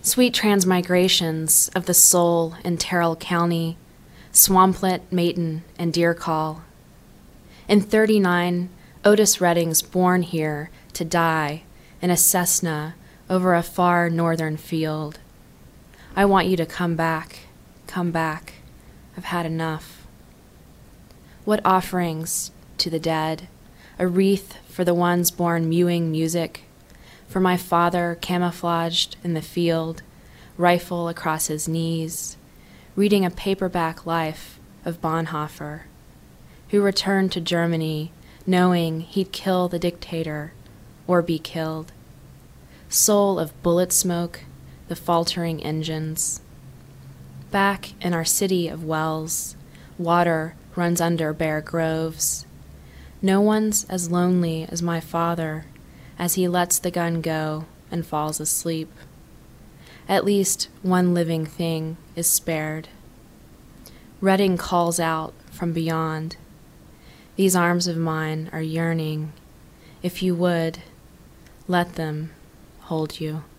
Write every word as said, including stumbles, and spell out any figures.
Sweet transmigrations of the soul in Terrell County, Swamplet, Maton, and Deer Call. In thirty-nine, Otis Redding's born here to die in a Cessna over a far northern field. I want you to come back, come back. I've had enough. What offerings to the dead, a wreath for the ones born mewing music, for my father camouflaged in the field, rifle across his knees, reading a paperback life of Bonhoeffer, who returned to Germany knowing he'd kill the dictator or be killed. Soul of bullet smoke, the faltering engines. Back in our city of wells, water runs under bare groves. No one's as lonely as my father as he lets the gun go and falls asleep. At least one living thing is spared. Redding calls out from beyond. These arms of mine are yearning. If you would, let them hold you.